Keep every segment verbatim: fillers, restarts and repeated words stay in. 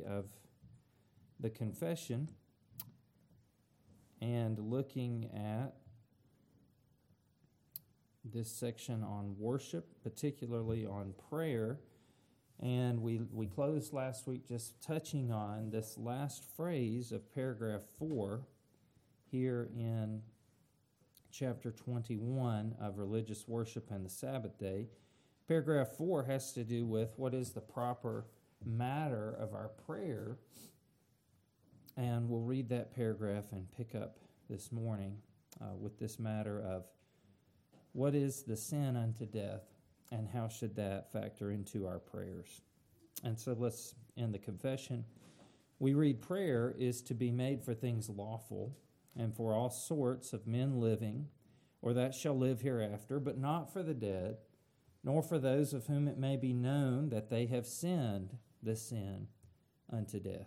of the confession and looking at this section on worship, particularly on prayer. And we we closed last week just touching on this last phrase of paragraph four here in chapter twenty-one of Religious Worship and the Sabbath Day. Paragraph four has to do with what is the proper matter of our prayer. And we'll read that paragraph and pick up this morning uh, with this matter of what is the sin unto death, and how should that factor into our prayers. And so let's end the confession. We read, prayer is to be made for things lawful, and for all sorts of men living, or that shall live hereafter, but not for the dead, nor for those of whom it may be known that they have sinned the sin unto death.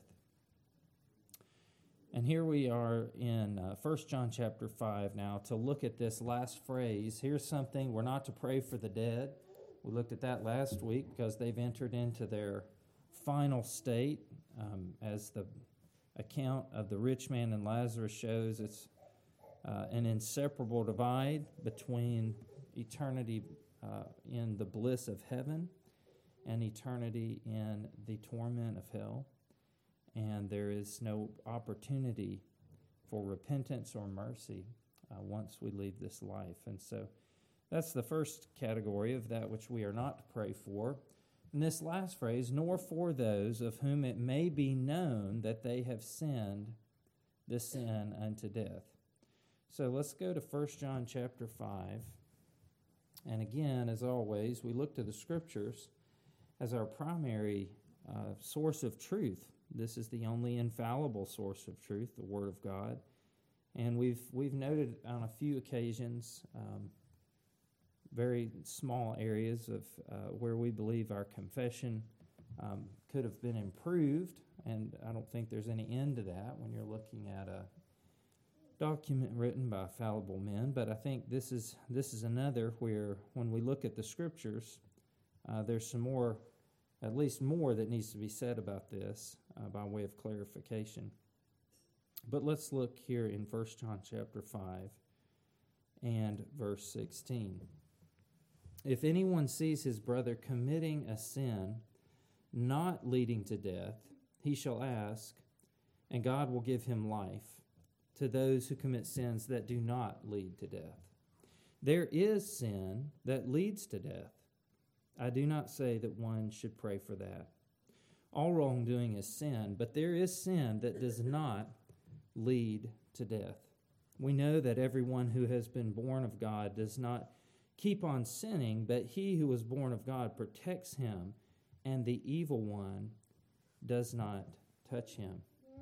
And here we are in uh, First John chapter five now to look at this last phrase. Here's something, we're not to pray for the dead. We looked at that last week because they've entered into their final state. Um, as the account of the rich man and Lazarus shows, it's uh, an inseparable divide between eternity uh, in the bliss of heaven and eternity in the torment of hell. And there is no opportunity for repentance or mercy uh, once we leave this life. And so that's the first category of that which we are not to pray for. And this last phrase, nor for those of whom it may be known that they have sinned the sin unto death. So let's go to First John chapter five. And again, as always, we look to the Scriptures as our primary uh, source of truth. This is the only infallible source of truth, the Word of God. And we've we've noted on a few occasions um, very small areas of uh, where we believe our confession um, could have been improved, and I don't think there's any end to that when you're looking at a document written by fallible men. But I think this is this is another where when we look at the Scriptures, uh, there's some more, at least more, that needs to be said about this uh, by way of clarification. But let's look here in First John chapter five and verse sixteen. If anyone sees his brother committing a sin not leading to death, he shall ask, and God will give him life to those who commit sins that do not lead to death. There is sin that leads to death. I do not say that one should pray for that. All wrongdoing is sin, but there is sin that does not lead to death. We know that everyone who has been born of God does not keep on sinning, but he who was born of God protects him, and the evil one does not touch him.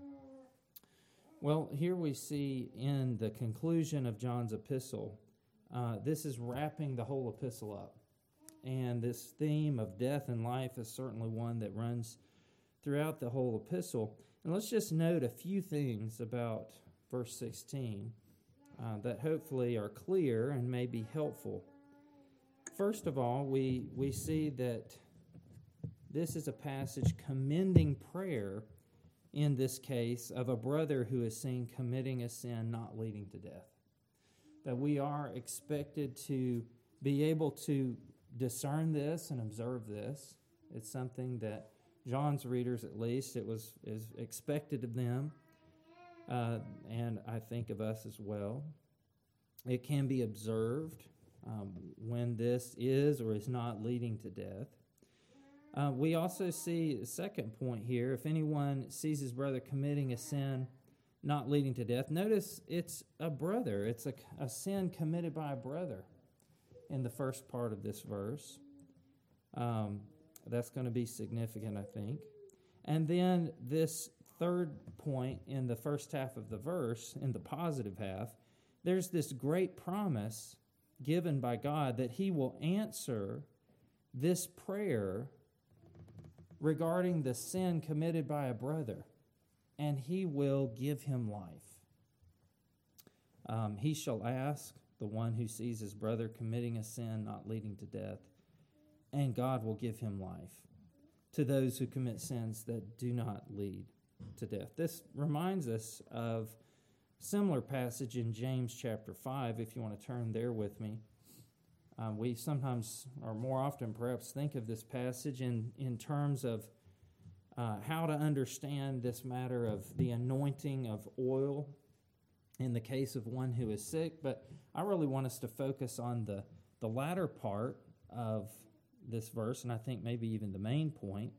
Well, here we see in the conclusion of John's epistle, uh, this is wrapping the whole epistle up. And this theme of death and life is certainly one that runs throughout the whole epistle. And let's just note a few things about verse sixteen uh, that hopefully are clear and may be helpful. First of all, we, we see that this is a passage commending prayer, in this case, of a brother who is seen committing a sin not leading to death. That we are expected to be able to discern this and observe this. It's something that John's readers, at least, it was is expected of them, uh, and I think of us as well. It can be observed um, when this is or is not leading to death. Uh, we also see a second point here. If anyone sees his brother committing a sin not leading to death, notice it's a brother. It's a, a sin committed by a brother in the first part of this verse. Um, that's going to be significant, I think. And then this third point in the first half of the verse, in the positive half, there's this great promise given by God that he will answer this prayer regarding the sin committed by a brother, and he will give him life. Um, he shall ask, the one who sees his brother committing a sin not leading to death, and God will give him life. to those who commit sins that do not lead to death. This reminds us of a similar passage in James chapter five, if you want to turn there with me. Um, we sometimes, or more often perhaps, think of this passage in, in terms of uh, how to understand this matter of the anointing of oil in the case of one who is sick. But I really want us to focus on the, the latter part of this verse, and I think maybe even the main point.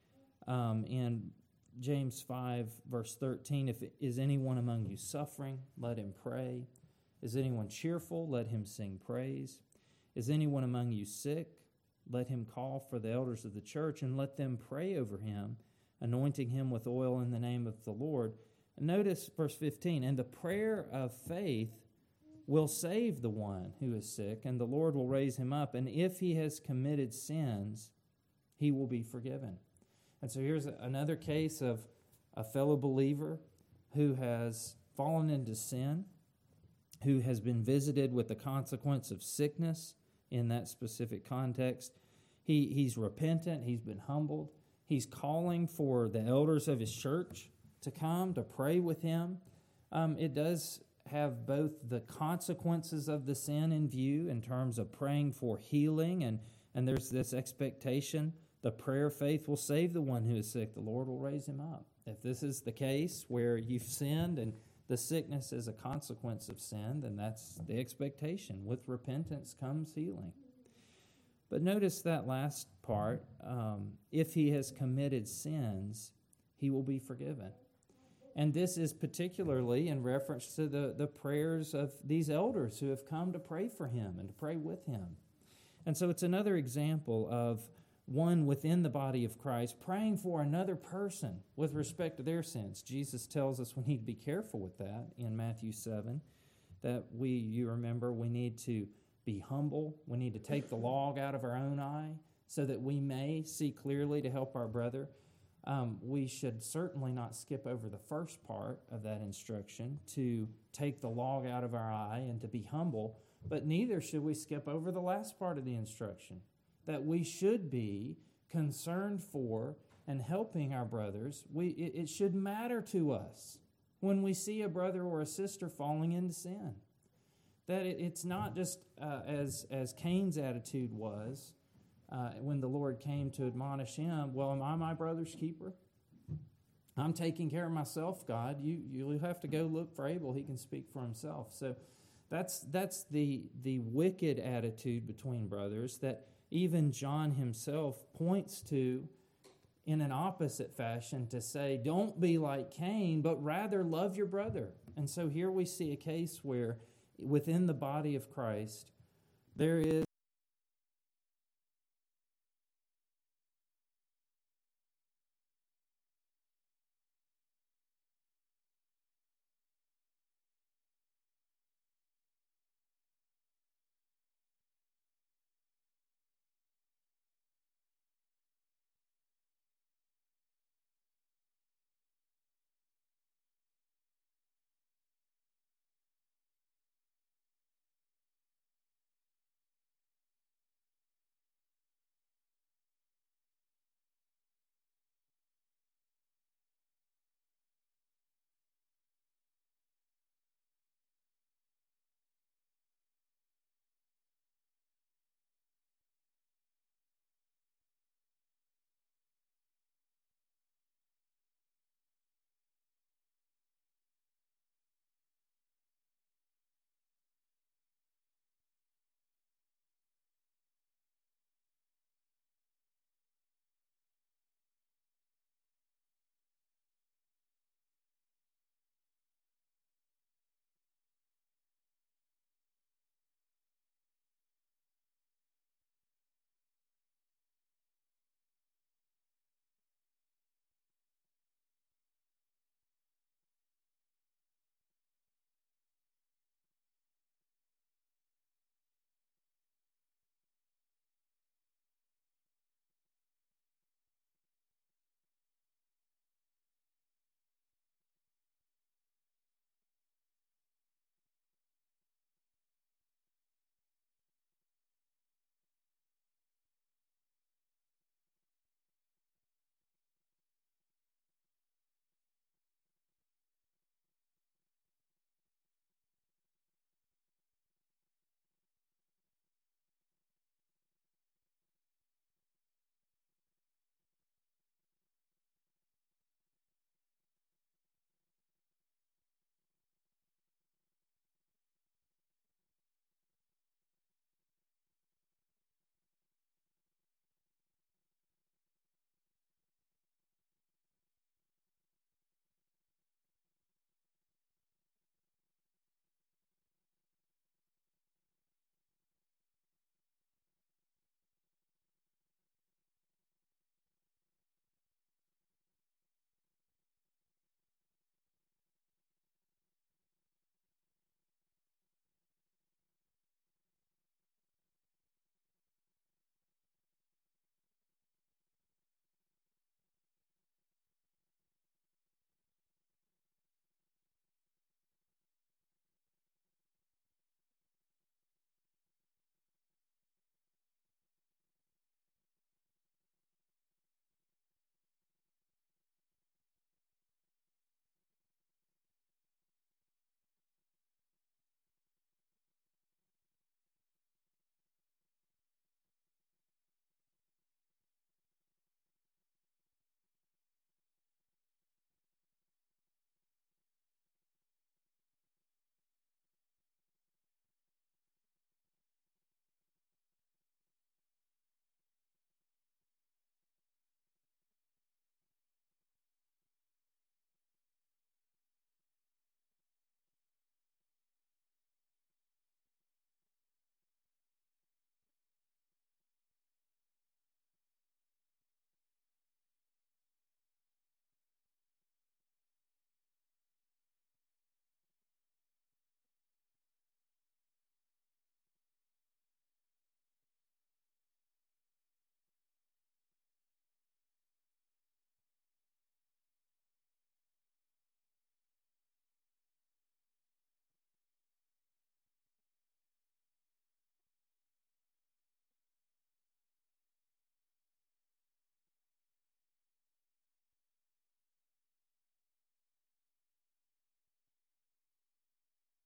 Um, in James five, verse thirteen, if is anyone among you suffering, let him pray. Is anyone cheerful? Let him sing praise. Is anyone among you sick? Let him call for the elders of the church and let them pray over him, anointing him with oil in the name of the Lord. And notice verse fifteen, and the prayer of faith will save the one who is sick, and the Lord will raise him up. And if he has committed sins, he will be forgiven. And so here's another case of a fellow believer who has fallen into sin, who has been visited with the consequence of sickness in that specific context. He, he's repentant. He's been humbled. He's calling for the elders of his church to come to pray with him. Um, it does have both the consequences of the sin in view in terms of praying for healing, and, and there's this expectation the prayer of faith will save the one who is sick. The Lord will raise him up. If this is the case where you've sinned and the sickness is a consequence of sin, then that's the expectation. With repentance comes healing. But notice that last part, um, if he has committed sins, he will be forgiven. And this is particularly in reference to the, the prayers of these elders who have come to pray for him and to pray with him. And so it's another example of one within the body of Christ praying for another person with respect to their sins. Jesus tells us we need to be careful with that in Matthew seven, that we, you remember, we need to be humble. We need to take the log out of our own eye so that we may see clearly to help our brother. Um, we should certainly not skip over the first part of that instruction, to take the log out of our eye and to be humble, but neither should we skip over the last part of the instruction, that we should be concerned for and helping our brothers. We it, it should matter to us when we see a brother or a sister falling into sin. That it, it's not just uh, as, as Cain's attitude was, Uh, when the Lord came to admonish him, well, am I my brother's keeper? I'm taking care of myself, God. You you have to go look for Abel. He can speak for himself. So that's that's the the wicked attitude between brothers that even John himself points to in an opposite fashion, to say, don't be like Cain, but rather love your brother. And so here we see a case where within the body of Christ there is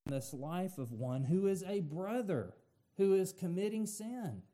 this life of one who is a brother, who is committing sin.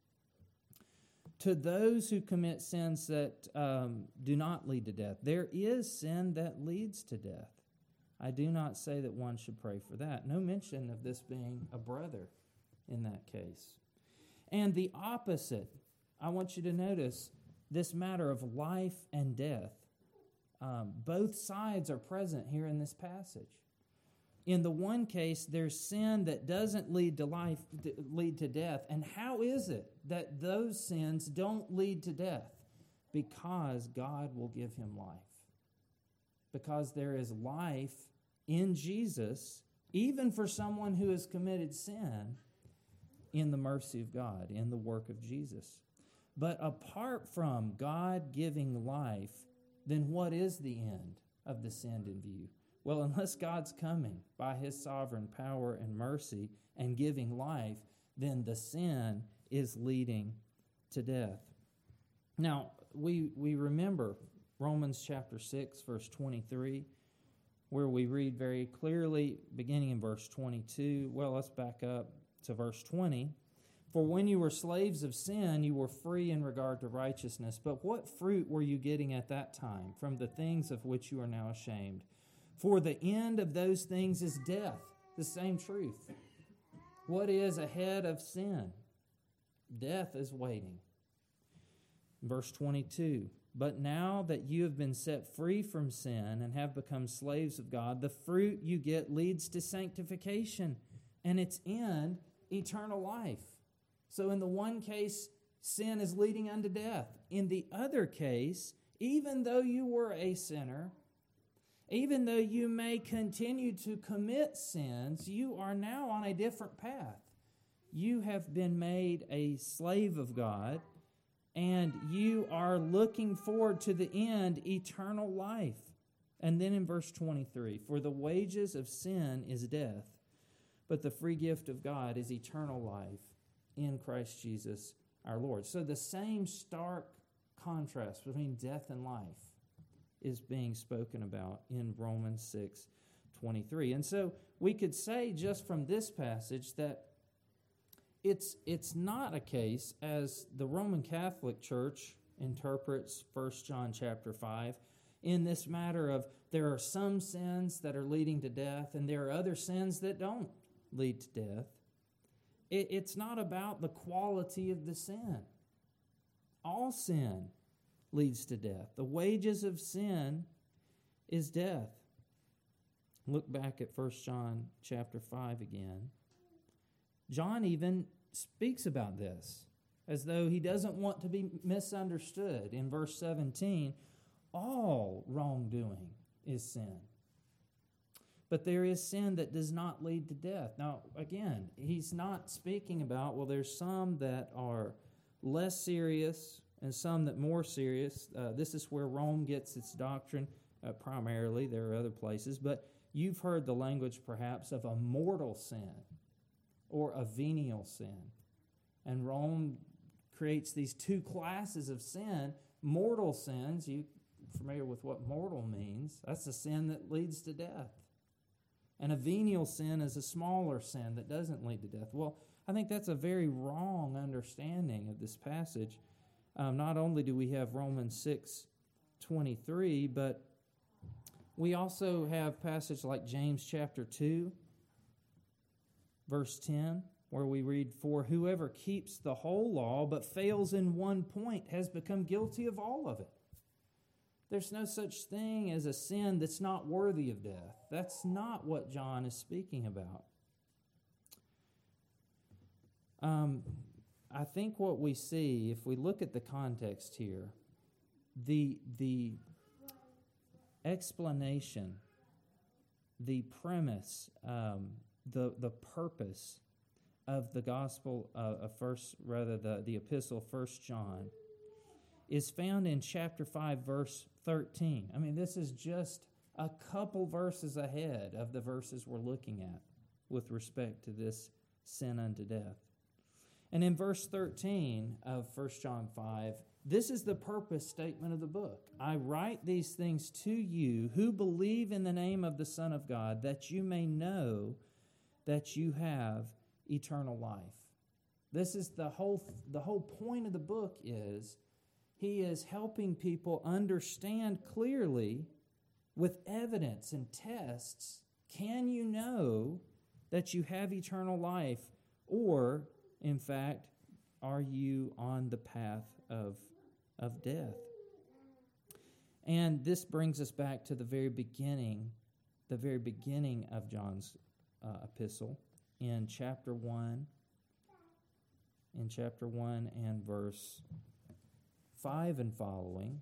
To those who commit sins that um, do not lead to death, there is sin that leads to death. I do not say that one should pray for that. No mention of this being a brother in that case. And the opposite, I want you to notice this matter of life and death. Um, both sides are present here in this passage. In the one case, there's sin that doesn't lead to life, lead to death. And how is it that those sins don't lead to death? Because God will give him life. Because there is life in Jesus, even for someone who has committed sin, in the mercy of God, in the work of Jesus. But apart from God giving life, then what is the end of the sin in view? Well, unless God's coming by his sovereign power and mercy and giving life, then the sin is leading to death. Now, we we remember Romans chapter six, verse twenty-three, where we read very clearly, beginning in verse twenty-two. Well, let's back up to verse twenty. For when you were slaves of sin, you were free in regard to righteousness. But what fruit were you getting at that time from the things of which you are now ashamed? For the end of those things is death. The same truth. What is ahead of sin? Death is waiting. Verse twenty-two. But now that you have been set free from sin and have become slaves of God, the fruit you get leads to sanctification, and its end, eternal life. So in the one case, sin is leading unto death. In the other case, even though you were a sinner, even though you may continue to commit sins, you are now on a different path. You have been made a slave of God, and you are looking forward to the end, eternal life. And then in verse twenty-three, for the wages of sin is death, but the free gift of God is eternal life in Christ Jesus our Lord. So the same stark contrast between death and life is being spoken about in Romans six twenty-three. And so we could say just from this passage that it's it's not a case, as the Roman Catholic Church interprets First John chapter five, in this matter of there are some sins that are leading to death and there are other sins that don't lead to death. It, it's not about the quality of the sin. All sin leads to death. The wages of sin is death. Look back at First John chapter five again. John even speaks about this as though he doesn't want to be misunderstood. In verse seventeen, all wrongdoing is sin. But there is sin that does not lead to death. Now, again, he's not speaking about, well, there's some that are less serious and some that more serious. Uh, this is where Rome gets its doctrine uh, primarily. There are other places. But you've heard the language, perhaps, of a mortal sin or a venial sin. And Rome creates these two classes of sin. Mortal sins, you're familiar with what mortal means. That's a sin that leads to death. And a venial sin is a smaller sin that doesn't lead to death. Well, I think that's a very wrong understanding of this passage. Um, not only do we have Romans six twenty-three, but we also have passage like James chapter two, verse ten, where we read, for whoever keeps the whole law but fails in one point has become guilty of all of it. There's no such thing as a sin that's not worthy of death. That's not what John is speaking about. Um, I think what we see, if we look at the context here, the, the explanation, the premise, um, the, the purpose of the gospel uh, of first, rather the, the epistle First John, is found in chapter five, verse thirteen. I mean, this is just a couple verses ahead of the verses we're looking at with respect to this sin unto death. And in verse thirteen of First John five, this is the purpose statement of the book. I write these things to you who believe in the name of the Son of God, that you may know that you have eternal life. This is the whole, the whole point of the book is he is helping people understand clearly with evidence and tests, can you know that you have eternal life? Or, in fact, are you on the path of, of death? And this brings us back to the very beginning, the very beginning of John's uh, epistle in chapter one, in chapter one and verse five and following.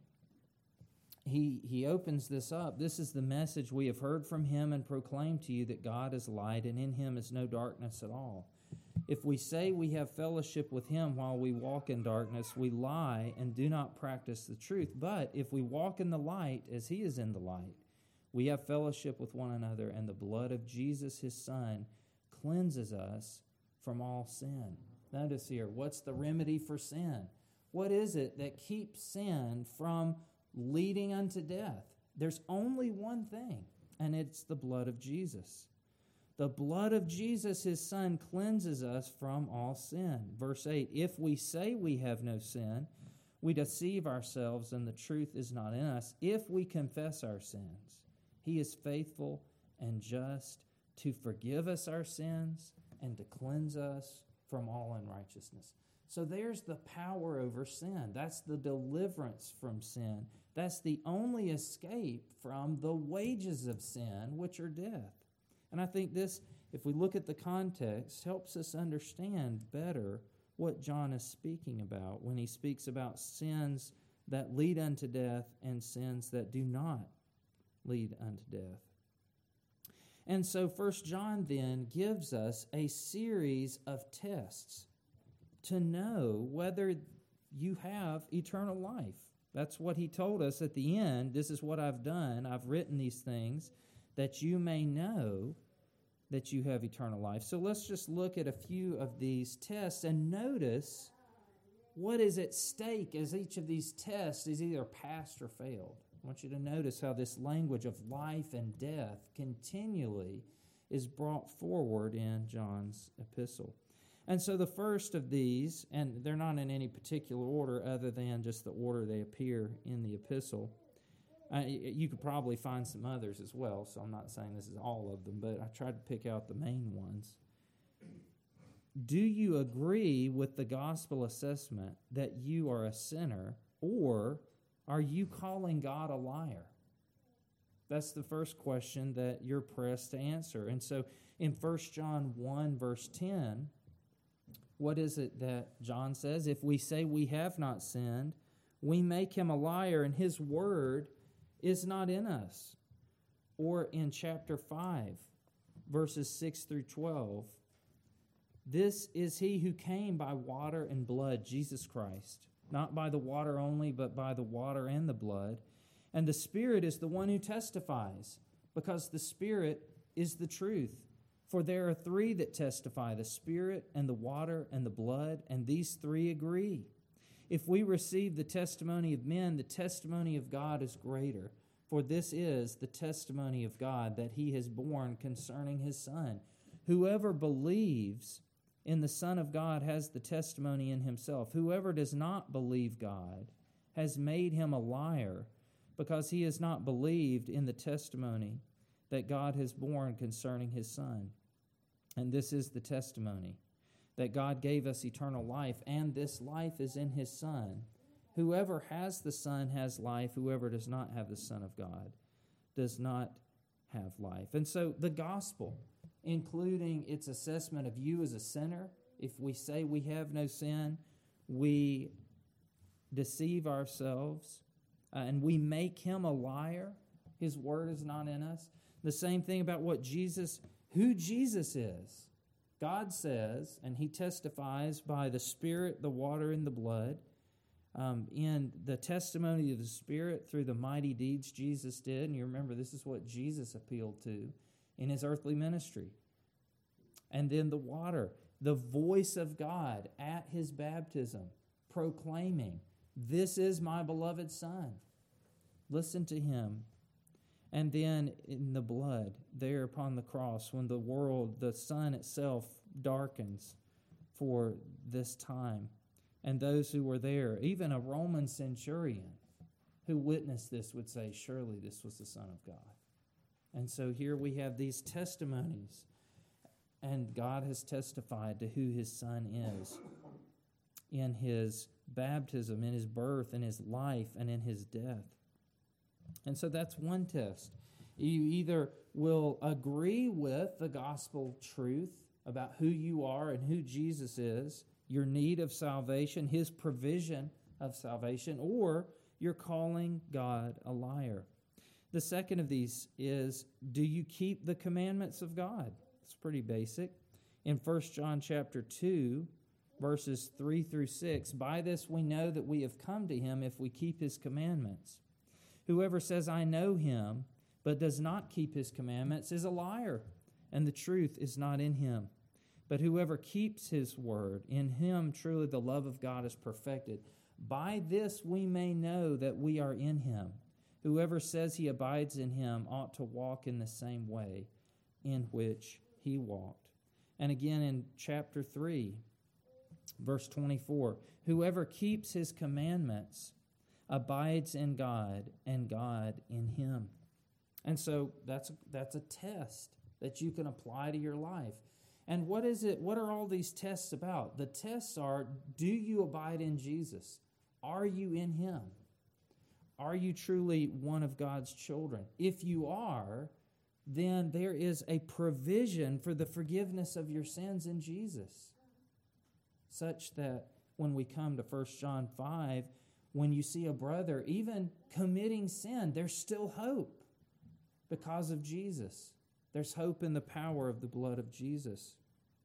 He, he opens this up. This is the message we have heard from him and proclaimed to you, that God is light and in him is no darkness at all. If we say we have fellowship with him while we walk in darkness, we lie and do not practice the truth. But if we walk in the light as he is in the light, we have fellowship with one another, and the blood of Jesus, his Son, cleanses us from all sin. Notice here, what's the remedy for sin? What is it that keeps sin from leading unto death? There's only one thing, and it's the blood of Jesus. The blood of Jesus, his Son, cleanses us from all sin. Verse eight, if we say we have no sin, we deceive ourselves and the truth is not in us. If we confess our sins, he is faithful and just to forgive us our sins and to cleanse us from all unrighteousness. So there's the power over sin. That's the deliverance from sin. That's the only escape from the wages of sin, which are death. And I think this, if we look at the context, helps us understand better what John is speaking about when he speaks about sins that lead unto death and sins that do not lead unto death. And so First John then gives us a series of tests to know whether you have eternal life. That's what he told us at the end. This is what I've done. I've written these things that you may know that you have eternal life. So let's just look at a few of these tests and notice what is at stake as each of these tests is either passed or failed. I want you to notice how this language of life and death continually is brought forward in John's epistle. And so the first of these, and they're not in any particular order other than just the order they appear in the epistle. Uh, you could probably find some others as well, so I'm not saying this is all of them, but I tried to pick out the main ones. Do you agree with the gospel assessment that you are a sinner, or are you calling God a liar? That's the first question that you're pressed to answer. And so in First John one, verse ten, what is it that John says? If we say we have not sinned, we make him a liar, and his word is not in us. Or in chapter five, verses six through twelve, this is he who came by water and blood, Jesus Christ, not by the water only, but by the water and the blood. And the Spirit is the one who testifies, because the Spirit is the truth. For there are three that testify, the Spirit and the water and the blood, and these three agree. If we receive the testimony of men, the testimony of God is greater. For this is the testimony of God that he has borne concerning his Son. Whoever believes in the Son of God has the testimony in himself. Whoever does not believe God has made him a liar, because he has not believed in the testimony that God has borne concerning his Son. And this is the testimony, that God gave us eternal life, and this life is in his Son. Whoever has the Son has life. Whoever does not have the Son of God does not have life. And so the gospel, including its assessment of you as a sinner, if we say we have no sin, we deceive ourselves, uh, and we make him a liar. His word is not in us. The same thing about what Jesus, who Jesus is. God says, and he testifies by the Spirit, the water, and the blood, um, in the testimony of the Spirit through the mighty deeds Jesus did. And you remember, this is what Jesus appealed to in his earthly ministry. And then the water, the voice of God at his baptism, proclaiming, this is my beloved Son. Listen to him. And then in the blood, there upon the cross, when the world, the sun itself darkens for this time, and those who were there, even a Roman centurion who witnessed this would say, surely this was the Son of God. And so here we have these testimonies, and God has testified to who his Son is in his baptism, in his birth, in his life, and in his death. And so that's one test. You either will agree with the gospel truth about who you are and who Jesus is, your need of salvation, his provision of salvation, or you're calling God a liar. The second of these is, do you keep the commandments of God? It's pretty basic. In First John chapter two, verses three through six, by this we know that we have come to him if we keep his commandments. Whoever says, I know him, but does not keep his commandments is a liar, and the truth is not in him. But whoever keeps his word, in him truly the love of God is perfected. By this we may know that we are in him. Whoever says he abides in him ought to walk in the same way in which he walked. And again in chapter three, verse twenty-four, whoever keeps his commandments abides in God, and God in him. And so that's that's a test that you can apply to your life. And what is it? What are all these tests about? The tests are, do you abide in Jesus? Are you in him? Are you truly one of God's children? If you are, then there is a provision for the forgiveness of your sins in Jesus, such that when we come to First John five, when you see a brother even committing sin, there's still hope because of Jesus. There's hope in the power of the blood of Jesus.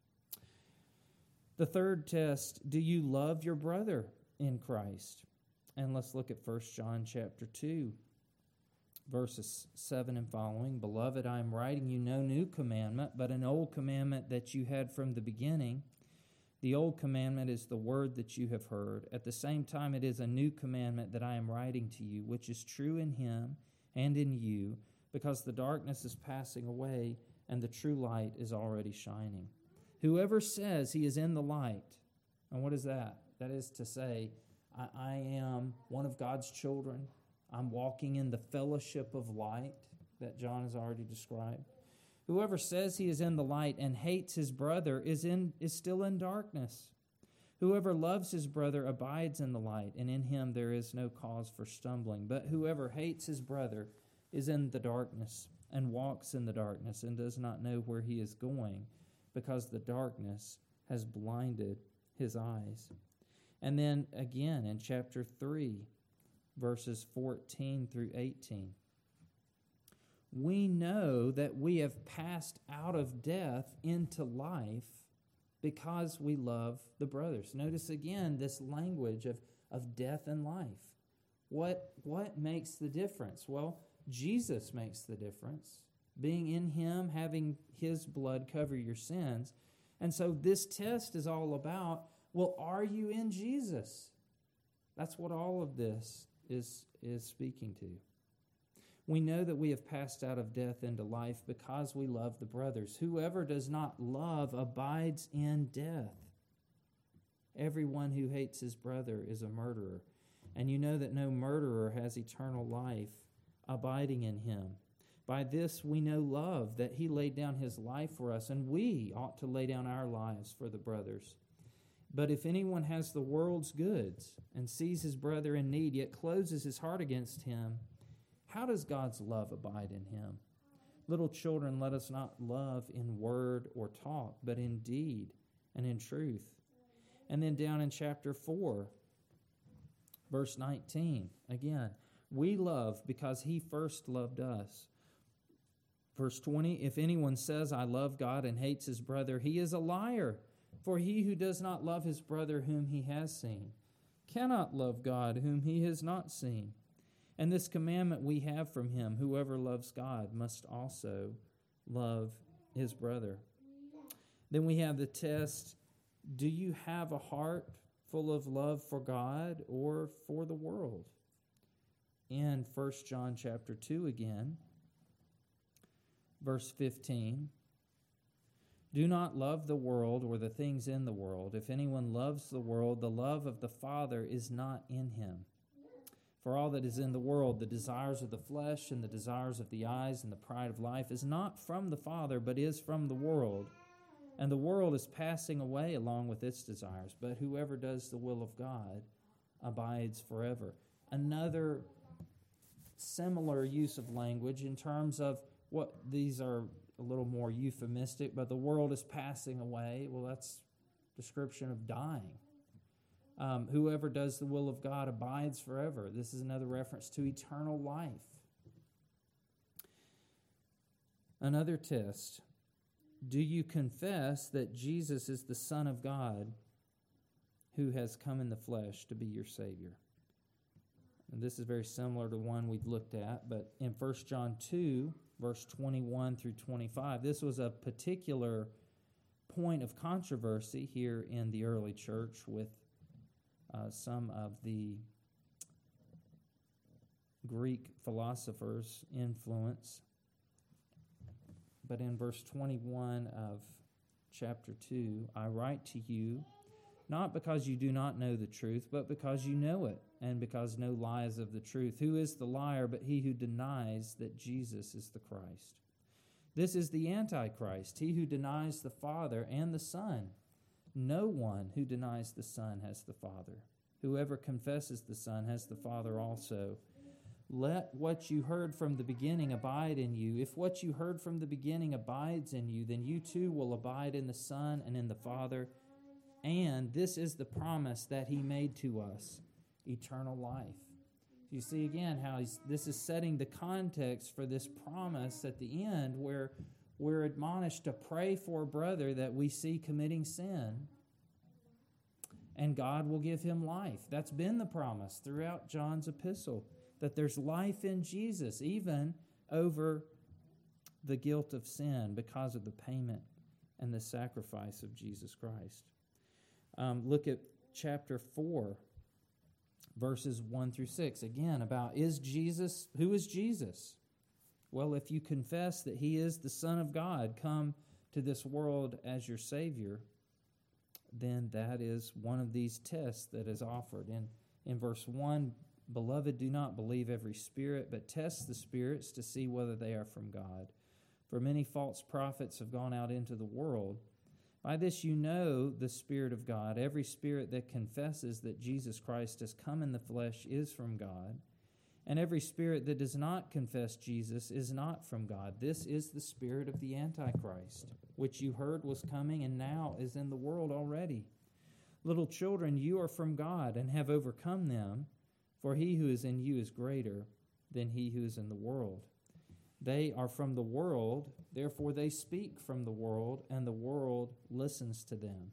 The third test, do you love your brother in Christ? And let's look at First John chapter two, verses seven and following. Beloved, I am writing you no new commandment, but an old commandment that you had from the beginning. The old commandment is the word that you have heard. At the same time, it is a new commandment that I am writing to you, which is true in him and in you, because the darkness is passing away and the true light is already shining. Whoever says he is in the light, and what is that? That is to say, I, I am one of God's children. I'm walking in the fellowship of light that John has already described. Whoever says he is in the light and hates his brother is in is still in darkness. Whoever loves his brother abides in the light, and in him there is no cause for stumbling. But whoever hates his brother is in the darkness and walks in the darkness and does not know where he is going, because the darkness has blinded his eyes. And then again in chapter three, verses fourteen through eighteen. We know that we have passed out of death into life because we love the brothers. Notice again this language of, of death and life. What, what makes the difference? Well, Jesus makes the difference. Being in him, having his blood cover your sins. And so this test is all about, well, are you in Jesus? That's what all of this is, is speaking to. We know that we have passed out of death into life because we love the brothers. Whoever does not love abides in death. Everyone who hates his brother is a murderer. And you know that no murderer has eternal life abiding in him. By this we know love, that he laid down his life for us, and we ought to lay down our lives for the brothers. But if anyone has the world's goods and sees his brother in need, yet closes his heart against him, how does God's love abide in him? Little children, let us not love in word or talk, but in deed and in truth. And then down in chapter four, verse nineteen, again, we love because he first loved us. Verse twenty, if anyone says, I love God and hates his brother, he is a liar. For he who does not love his brother whom he has seen cannot love God whom he has not seen. And this commandment we have from him, whoever loves God must also love his brother. Then we have the test, do you have a heart full of love for God or for the world? In First John chapter two again, verse fifteen. Do not love the world or the things in the world. If anyone loves the world, the love of the Father is not in him. For all that is in the world, the desires of the flesh and the desires of the eyes and the pride of life, is not from the Father, but is from the world. And the world is passing away along with its desires. But whoever does the will of God abides forever. Another similar use of language in terms of what these are a little more euphemistic, but the world is passing away. Well, that's description of dying. Um, whoever does the will of God abides forever. This is another reference to eternal life. Another test. Do you confess that Jesus is the Son of God who has come in the flesh to be your Savior? And this is very similar to one we've looked at, but in First John two, verse twenty-one through twenty-five, this was a particular point of controversy here in the early church with uh, some of the Greek philosophers' influence. But in verse twenty-one of chapter two, I write to you, not because you do not know the truth, but because you know it, and because no lie is of the truth. Who is the liar but he who denies that Jesus is the Christ? This is the Antichrist, he who denies the Father and the Son. No one who denies the Son has the Father. Whoever confesses the Son has the Father also. Let what you heard from the beginning abide in you. If what you heard from the beginning abides in you, then you too will abide in the Son and in the Father. And this is the promise that he made to us, eternal life. You see again how he's, this is setting the context for this promise at the end where we're admonished to pray for a brother that we see committing sin, and God will give him life. That's been the promise throughout John's epistle, that there's life in Jesus, even over the guilt of sin because of the payment and the sacrifice of Jesus Christ. Um, look at chapter four, verses one through six. Again, about is Jesus, who is Jesus? Well, if you confess that he is the Son of God, come to this world as your Savior, then that is one of these tests that is offered. In, in verse one, Beloved, do not believe every spirit, but test the spirits to see whether they are from God. For many false prophets have gone out into the world. By this you know the Spirit of God. Every spirit that confesses that Jesus Christ has come in the flesh is from God. And every spirit that does not confess Jesus is not from God. This is the spirit of the Antichrist, which you heard was coming and now is in the world already. Little children, you are from God and have overcome them, for he who is in you is greater than he who is in the world. They are from the world, therefore they speak from the world, and the world listens to them.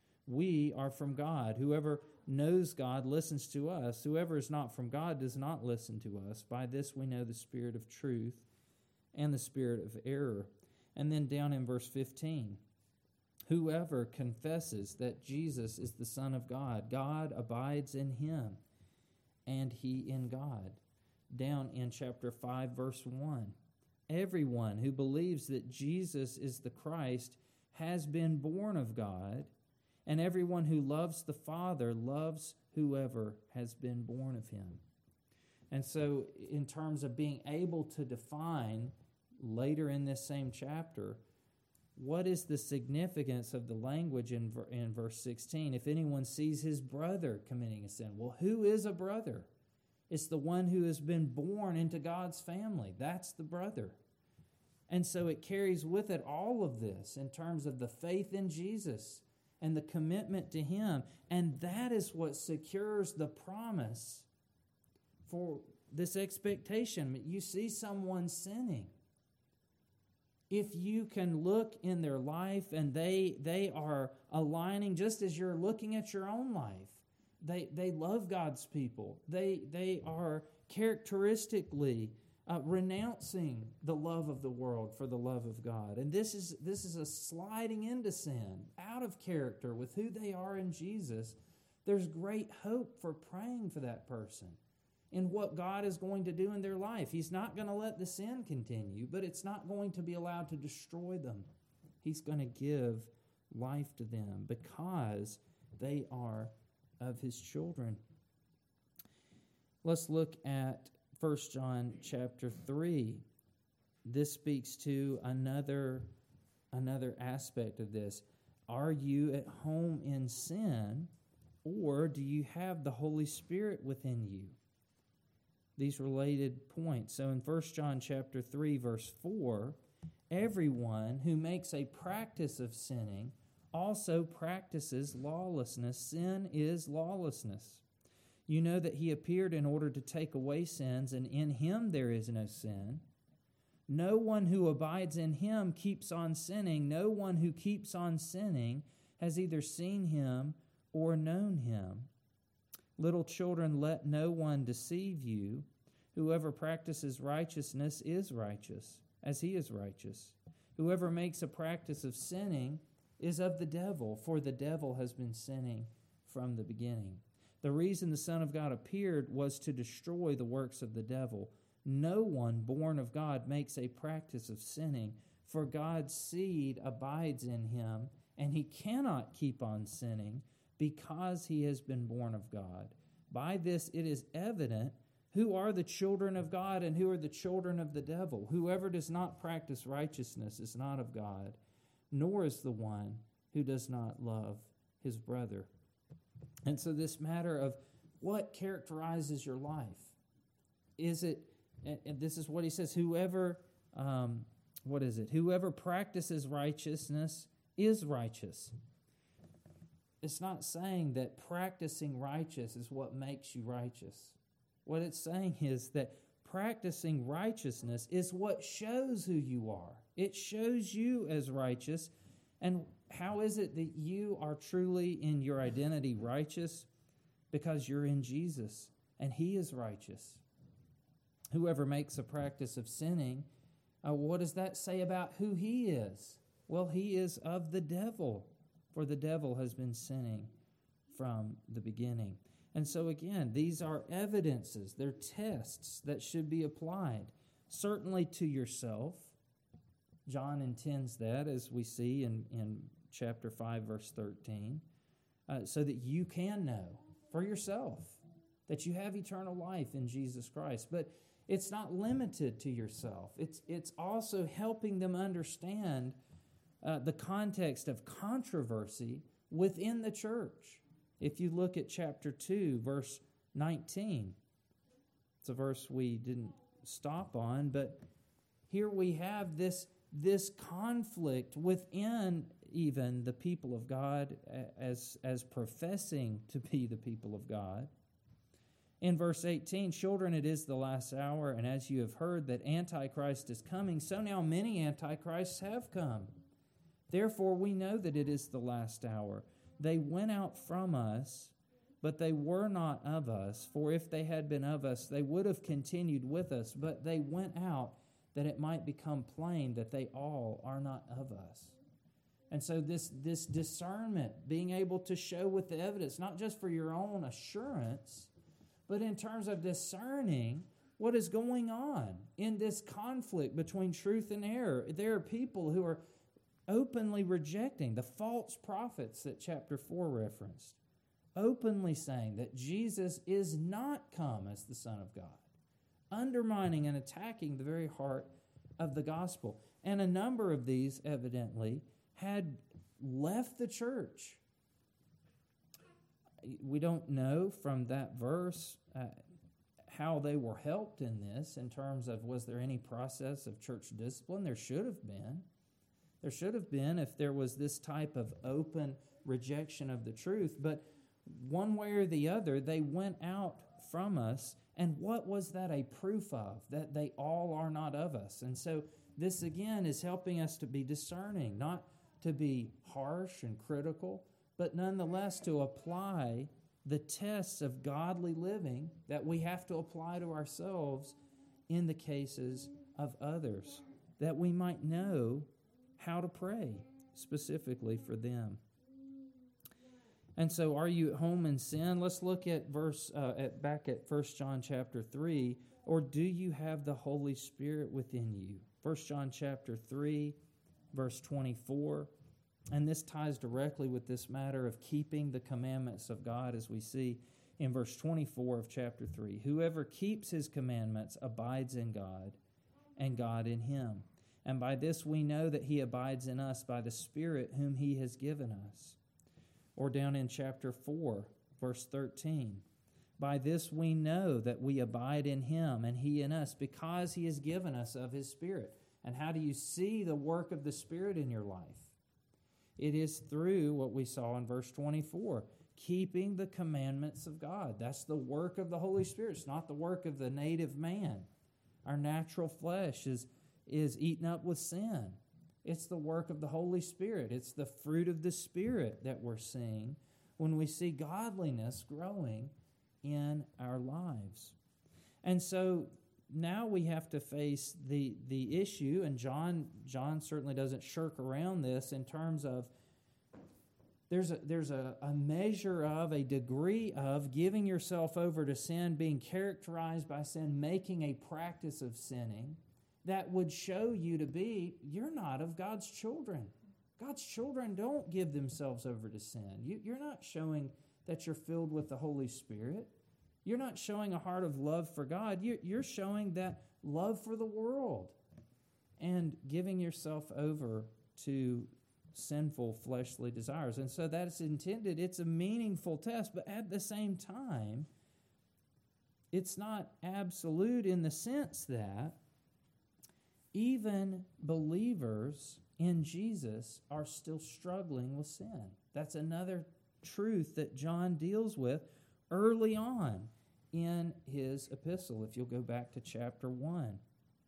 We are from God. Whoever knows God listens to us. Whoever is not from God does not listen to us. By this we know the spirit of truth and the spirit of error. And then down in verse fifteen, whoever confesses that Jesus is the Son of God, God abides in him, and he in God. Down in chapter five, verse one, everyone who believes that Jesus is the Christ has been born of God, and everyone who loves the Father loves whoever has been born of him. And so in terms of being able to define later in this same chapter, what is the significance of the language in, in verse sixteen? If anyone sees his brother committing a sin, well, who is a brother? It's the one who has been born into God's family. That's the brother. And so it carries with it all of this in terms of the faith in Jesus and the commitment to him. And that is what secures the promise for this expectation. You see someone sinning. If you can look in their life and they they are aligning just as you're looking at your own life. They they love God's people. They they are characteristically uh, renouncing the love of the world for the love of God. And this is this is a sliding into sin, out of character with who they are in Jesus. There's great hope for praying for that person in what God is going to do in their life. He's not going to let the sin continue, but it's not going to be allowed to destroy them. He's going to give life to them because they are of His children. Let's look at First John chapter three. This speaks to another, another aspect of this. Are you at home in sin, or do you have the Holy Spirit within you? These related points. So in First John chapter three, verse four, everyone who makes a practice of sinning also practices lawlessness. Sin is lawlessness. You know that He appeared in order to take away sins, and in Him there is no sin. No one who abides in Him keeps on sinning. No one who keeps on sinning has either seen Him or known Him. Little children, let no one deceive you. Whoever practices righteousness is righteous, as he is righteous. Whoever makes a practice of sinning is of the devil, for the devil has been sinning from the beginning. The reason the Son of God appeared was to destroy the works of the devil. No one born of God makes a practice of sinning, for God's seed abides in him, and he cannot keep on sinning because he has been born of God. By this it is evident who are the children of God and who are the children of the devil. Whoever does not practice righteousness is not of God, nor is the one who does not love his brother. And so this matter of what characterizes your life, is it, and this is what he says, whoever, um, what is it? Whoever practices righteousness is righteous. It's not saying that practicing righteous is what makes you righteous. What it's saying is that practicing righteousness is what shows who you are. It shows you as righteous. And how is it that you are truly in your identity righteous? Because you're in Jesus, and he is righteous. Whoever makes a practice of sinning, uh, what does that say about who he is? Well, he is of the devil, for the devil has been sinning from the beginning. And so again, these are evidences, they're tests that should be applied, certainly to yourself. John intends that, as we see in, in chapter five, verse thirteen, uh, so that you can know for yourself that you have eternal life in Jesus Christ. But it's not limited to yourself. It's, it's also helping them understand uh, the context of controversy within the church. If you look at chapter two, verse nineteen, it's a verse we didn't stop on, but here we have this, this conflict within even the people of God as, as professing to be the people of God. In verse eighteen, children, it is the last hour, and as you have heard that Antichrist is coming, so now many Antichrists have come. Therefore we know that it is the last hour. They went out from us, but they were not of us. For if they had been of us, they would have continued with us. But they went out that it might become plain that they all are not of us. And so this, this discernment, being able to show with the evidence, not just for your own assurance, but in terms of discerning what is going on in this conflict between truth and error. There are people who are openly rejecting the false prophets that chapter four referenced, openly saying that Jesus is not come as the Son of God, undermining and attacking the very heart of the gospel. And a number of these, evidently, had left the church. We don't know from that verse uh, how they were helped in this, in terms of was there any process of church discipline? There should have been. There should have been if there was this type of open rejection of the truth. But one way or the other, they went out from us. And what was that a proof of? That they all are not of us. And so this, again, is helping us to be discerning, not to be harsh and critical, but nonetheless to apply the tests of godly living that we have to apply to ourselves in the cases of others, that we might know how to pray specifically for them. And so are you at home in sin? Let's look at verse uh, at back at First John chapter three. Or do you have the Holy Spirit within you? First John chapter three, verse twenty-four. And this ties directly with this matter of keeping the commandments of God, as we see in verse twenty-four of chapter three. Whoever keeps his commandments abides in God, and God in him. And by this we know that he abides in us by the Spirit whom he has given us. Or down in chapter four, verse thirteen. By this we know that we abide in him and he in us, because he has given us of his Spirit. And how do you see the work of the Spirit in your life? It is through what we saw in verse twenty-four, keeping the commandments of God. That's the work of the Holy Spirit. It's not the work of the native man. Our natural flesh is, is eaten up with sin. It's the work of the Holy Spirit. It's the fruit of the Spirit that we're seeing when we see godliness growing in our lives. And so now we have to face the the issue, and John John certainly doesn't shirk around this in terms of there's a there's a, a measure of, a degree of giving yourself over to sin, being characterized by sin, making a practice of sinning, that would show you to be, you're not of God's children. God's children don't give themselves over to sin. You, you're not showing that you're filled with the Holy Spirit. You're not showing a heart of love for God. You're, you're showing that love for the world and giving yourself over to sinful fleshly desires. And so that's intended. It's a meaningful test, but at the same time, it's not absolute in the sense that even believers in Jesus are still struggling with sin. That's another truth that John deals with early on in his epistle, if you'll go back to chapter one.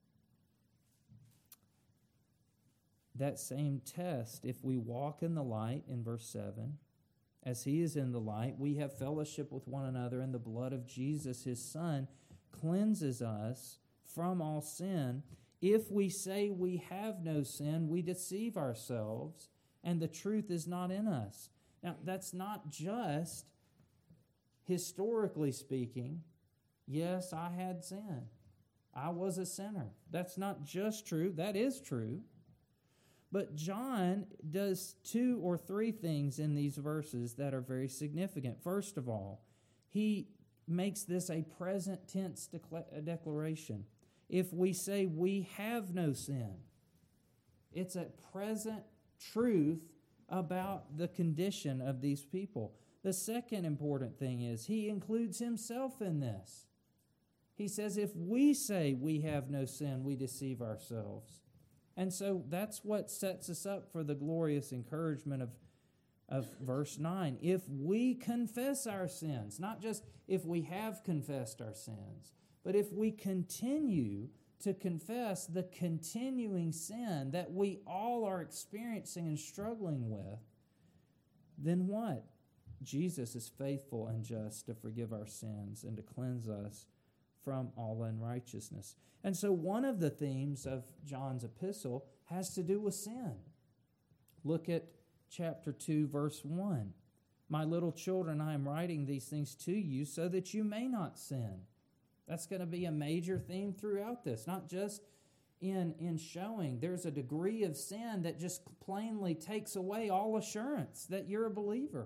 That same test, if we walk in the light, in verse seven, as he is in the light, we have fellowship with one another, and the blood of Jesus, his Son, cleanses us from all sin. If we say we have no sin, we deceive ourselves, and the truth is not in us. Now, that's not just, historically speaking, yes, I had sin. I was a sinner. That's not just true. That is true. But John does two or three things in these verses that are very significant. First of all, he makes this a present tense declaration. If we say we have no sin, it's a present truth about the condition of these people. The second important thing is he includes himself in this. He says if we say we have no sin, we deceive ourselves. And so that's what sets us up for the glorious encouragement of, of verse nine. If we confess our sins, not just if we have confessed our sins, but if we continue to confess the continuing sin that we all are experiencing and struggling with, then what? Jesus is faithful and just to forgive our sins and to cleanse us from all unrighteousness. And so one of the themes of John's epistle has to do with sin. Look at chapter two, verse one. My little children, I am writing these things to you so that you may not sin. That's going to be a major theme throughout this, not just in, in showing there's a degree of sin that just plainly takes away all assurance that you're a believer.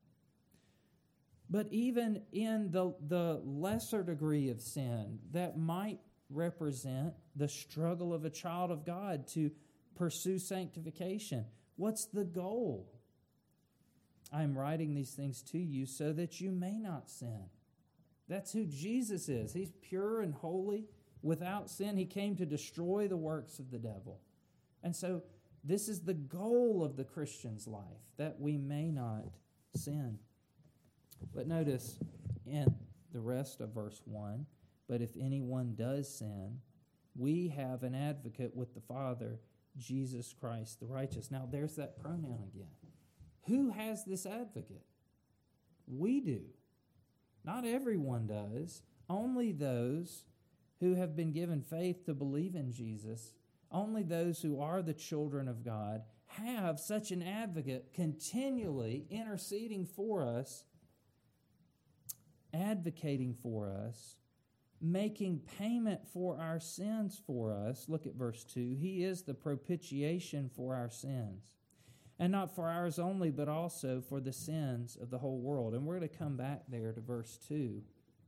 But even in the, the lesser degree of sin that might represent the struggle of a child of God to pursue sanctification, what's the goal? I'm writing these things to you so that you may not sin. That's who Jesus is. He's pure and holy, without sin. He came to destroy the works of the devil. And so this is the goal of the Christian's life, that we may not sin. But notice in the rest of verse one, but if anyone does sin, we have an advocate with the Father, Jesus Christ the righteous. Now there's that pronoun again. Who has this advocate? We do. Not everyone does. Only those who have been given faith to believe in Jesus, only those who are the children of God have such an advocate continually interceding for us, advocating for us, making payment for our sins for us. Look at verse two. He is the propitiation for our sins, and not for ours only, but also for the sins of the whole world. And we're going to come back there to verse two.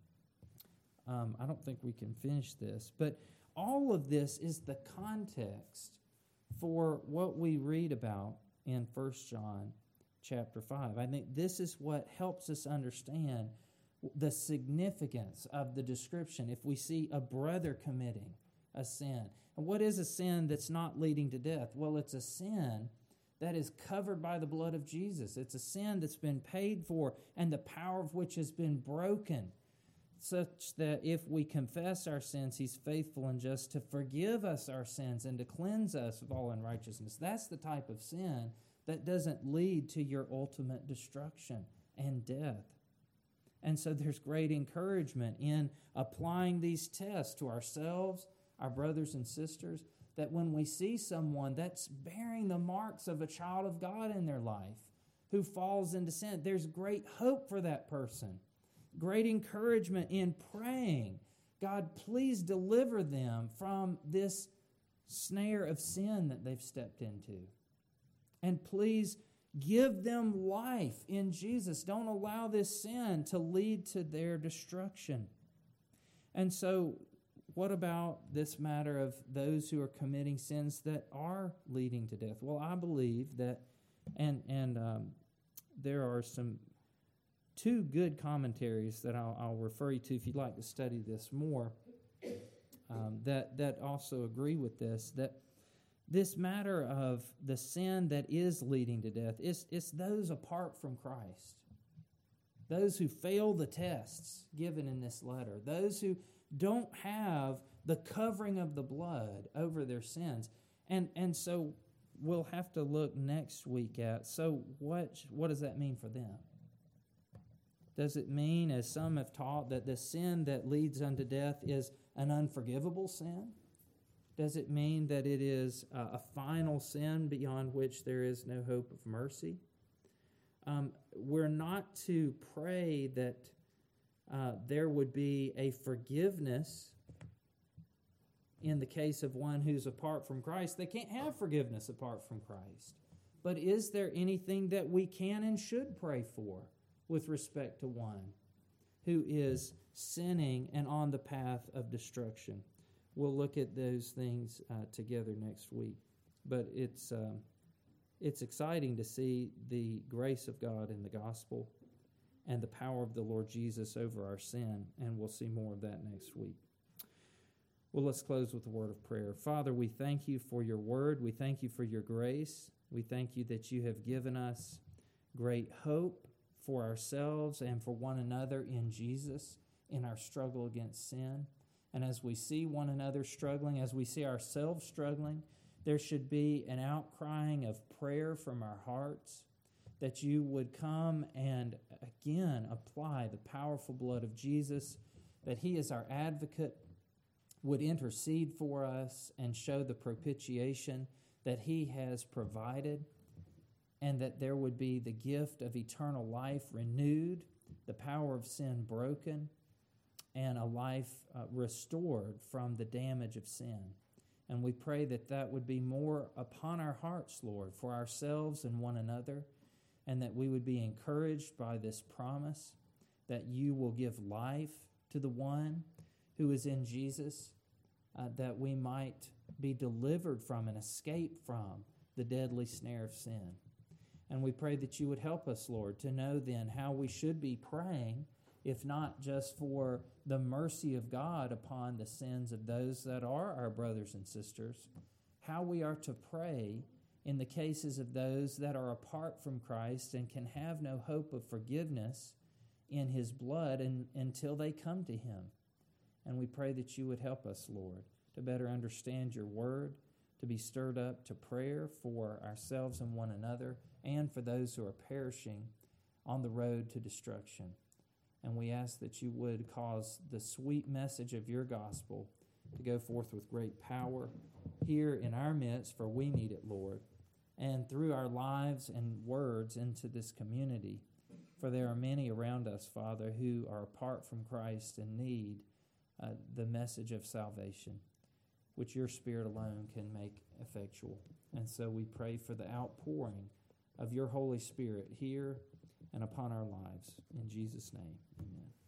Um, I don't think we can finish this, but all of this is the context for what we read about in First John chapter five. I think this is what helps us understand the significance of the description. If we see a brother committing a sin, and what is a sin that's not leading to death? Well, it's a sin that is covered by the blood of Jesus. It's a sin that's been paid for and the power of which has been broken, such that if we confess our sins, He's faithful and just to forgive us our sins and to cleanse us of all unrighteousness. That's the type of sin that doesn't lead to your ultimate destruction and death. And so there's great encouragement in applying these tests to ourselves, our brothers and sisters, that when we see someone that's bearing the marks of a child of God in their life who falls into sin, there's great hope for that person. Great encouragement in praying, God, please deliver them from this snare of sin that they've stepped into. And please give them life in Jesus. Don't allow this sin to lead to their destruction. And so, what about this matter of those who are committing sins that are leading to death? Well, I believe that, and, and um, there are some two good commentaries that I'll, I'll refer you to if you'd like to study this more, um, that, that also agree with this, that this matter of the sin that is leading to death, it's, it's those apart from Christ, those who fail the tests given in this letter, those who don't have the covering of the blood over their sins. And, and so we'll have to look next week at, so what, what does that mean for them? Does it mean, as some have taught, that the sin that leads unto death is an unforgivable sin? Does it mean that it is a final sin beyond which there is no hope of mercy? Um, we're not to pray that uh, there would be a forgiveness in the case of one who's apart from Christ. They can't have forgiveness apart from Christ. But is there anything that we can and should pray for with respect to one who is sinning and on the path of destruction? We'll look at those things uh, together next week. But it's um, it's exciting to see the grace of God in the gospel and the power of the Lord Jesus over our sin, and we'll see more of that next week. Well, let's close with a word of prayer. Father, we thank you for your word. We thank you for your grace. We thank you that you have given us great hope for ourselves and for one another in Jesus in our struggle against sin. And as we see one another struggling, as we see ourselves struggling, there should be an outcrying of prayer from our hearts that you would come and again apply the powerful blood of Jesus, that he is our advocate, would intercede for us and show the propitiation that he has provided, and that there would be the gift of eternal life renewed, the power of sin broken, and a life uh, restored from the damage of sin. And we pray that that would be more upon our hearts, Lord, for ourselves and one another, and that we would be encouraged by this promise that you will give life to the one who is in Jesus, uh, that we might be delivered from and escape from the deadly snare of sin. And we pray that you would help us, Lord, to know then how we should be praying, if not just for the mercy of God upon the sins of those that are our brothers and sisters, how we are to pray in the cases of those that are apart from Christ and can have no hope of forgiveness in his blood and, until they come to him. And we pray that you would help us, Lord, to better understand your word, to be stirred up to prayer for ourselves and one another, and for those who are perishing on the road to destruction. And we ask that you would cause the sweet message of your gospel to go forth with great power here in our midst, for we need it, Lord. and through our lives and words into this community. For there are many around us, Father, who are apart from Christ and need uh, the message of salvation, which your Spirit alone can make effectual. And so we pray for the outpouring of your Holy Spirit here and upon our lives. In Jesus' name, amen.